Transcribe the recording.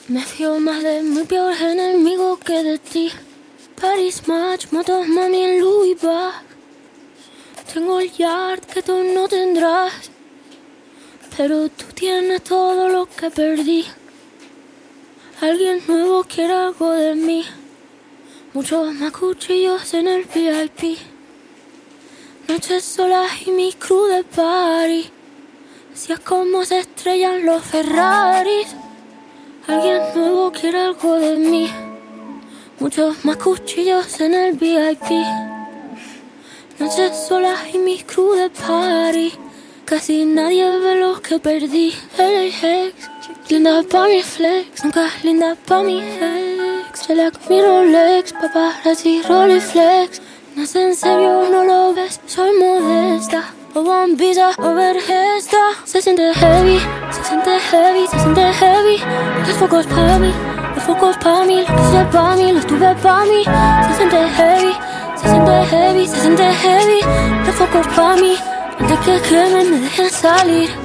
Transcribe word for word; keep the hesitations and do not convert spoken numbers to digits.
Me fío más de mi peor enemigo que de ti. Paris Match, motos mami en Louis Vuitton. Tengo el yard que tú no tendrás, pero tú tienes todo lo que perdí. Alguien nuevo quiere algo de mí. Muchos más cuchillos en el V I P. Noches solas y mi crew de party. Así es como se estrellan los Ferraris. Alguien nuevo quiere algo de mí. Muchos más cuchillos en el V I P. Noches solas y mi crew de party. Casi nadie ve lo que perdí. L A X, linda pa' mi flex. Nunca es linda pa' mi ex. Se la mi Rolex, paparazzi, Rolleiflex. No sé, en serio, no lo ves, soy modesta. O bombilla, o vergesta. Se siente heavy, se siente heavy, se siente heavy. Los focos pa' mí, los focos pa' mí. Lo que hice pa' mí, lo estuve pa' mí. Se siente heavy, se siente heavy, se siente heavy. Los focos pa' mí, antes que quemen me dejen salir.